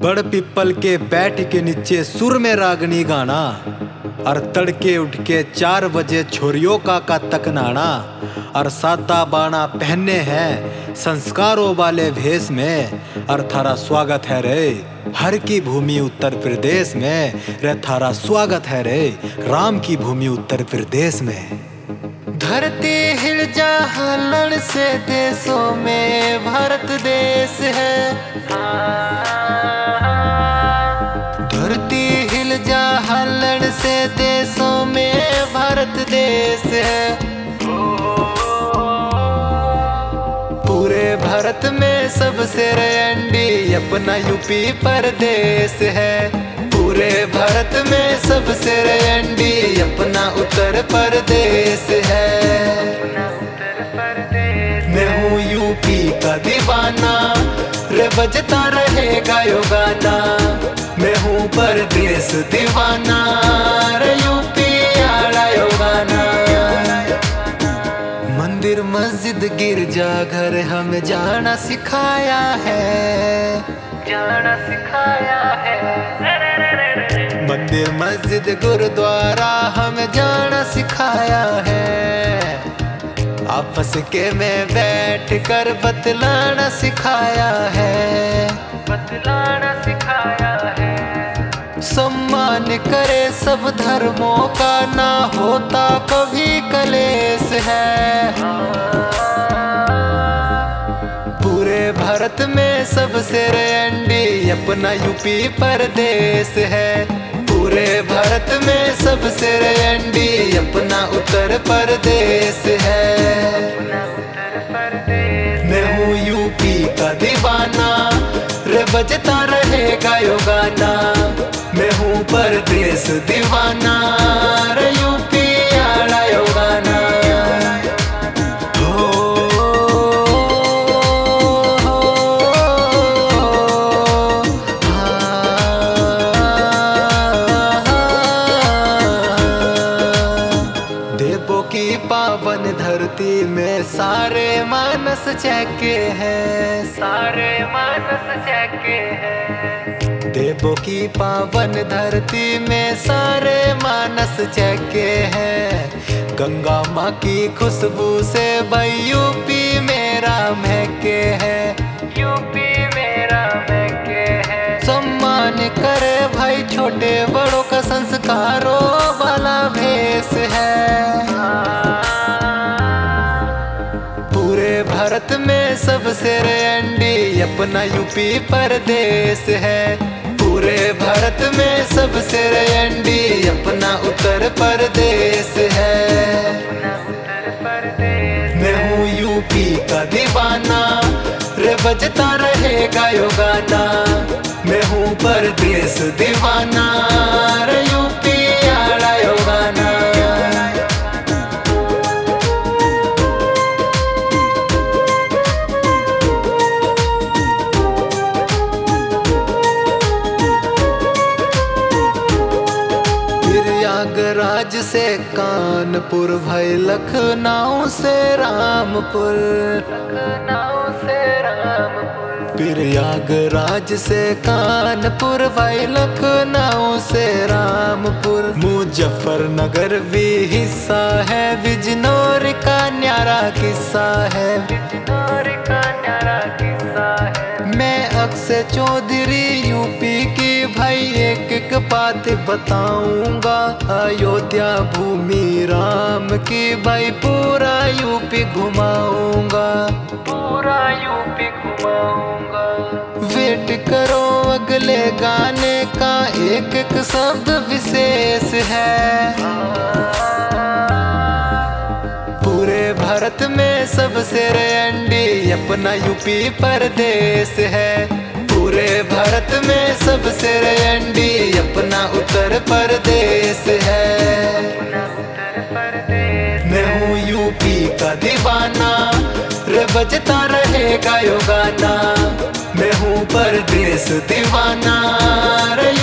बड़ पिपल के बैठ के नीचे सुर में रागनी गाना, और तड़के उठ के 4 बजे छोरियों का तक नाना, और साता बाना पहने हैं संस्कारों वाले भेष में, और थारा स्वागत है रे हर की भूमि उत्तर प्रदेश में, रे थारा स्वागत है रे राम की भूमि उत्तर प्रदेश में। धरती हिल जा हलन से देशों में भारत देश है, धरती हिल जा हलन से देशों में भारत देश है। पूरे भारत में सबसे रैंडी अपना यूपी प्रदेश है, पूरे भारत में सबसे रैंडी अपना उत्तर प्रदेश है। मैं हूँ यूपी का दीवाना, रे बजता रहेगा यो गाना, मैं हूँ परदेश दीवाना, रे यूपी आड़ा यो गाना। मंदिर मस्जिद गिरजा घर हमें जाना सिखाया है, जाना सिखाया है। मंदिर मस्जिद गुरुद्वारा हमें जाना सिखाया है, आपस के में बैठ कर बतलाना सिखाया है, बतलाना सिखाया है। सम्मान करे सब धर्मों का, ना होता कभी कलेश है। पूरे भारत में सबसे रैंडी अपना यूपी प्रदेश है, पूरे भारत में सबसे रैंडी अपना उत्तर प्रदेश है। मैं हूँ यूपी का दीवाना, रे बजता रहेगा यो गाना, मैं हूँ परदेश दीवाना, रे यूपी आड़ा यो गाना। देवों की पावन धरती में सारे मानस चहके हैं, सारे मानस चहके हैं। देवों की पावन धरती में सारे मानस चहके हैं। गंगा माँ की खुशबू से भाई यूपी मेरा महके है, यूपी मेरा महके है। सम्मान करे भाई छोटे बड़ों का, संस्कारों वाला भेष है। पूरे भारत में सबसे रैंडी अपना यूपी प्रदेश है, पूरे भारत में सबसे रैंडी अपना उत्तर प्रदेश है। मैं हूँ यूपी का दीवाना, रे बजता रहेगा यो गाना, मैं हूँ परदेश दीवाना, रे यूपी आड़ा यो गाना। प्रयागराज से कानपुर भाई, लखनऊ से रामपुर, लखनऊ से रामपुर। प्रयागराज से कानपुर भाई, लखनऊ से रामपुर। मुजफ्फरनगर भी हिस्सा है, बिजनौर का न्यारा किस्सा है, बिजनौर का न्यारा किस्सा है। मैं अक्षय चौधरी यूपी की भाई एक एक बात बताऊंगा, अयोध्या भूमि राम की भाई पूरा यूपी घुमाऊंगा, पूरा यूपी घुमाऊंगा। वेट करो अगले गाने का, एक एक शब्द विशेष है। पूरे भारत में सबसे रैंडी अपना यूपी प्रदेश है, पूरे भारत में सबसे रैंडी अपना उत्तर प्रदेश है। मैं हूँ यूपी का दीवाना, रे बजता रहेगा यो गाना, मैं हूँ परदेश दीवाना, रे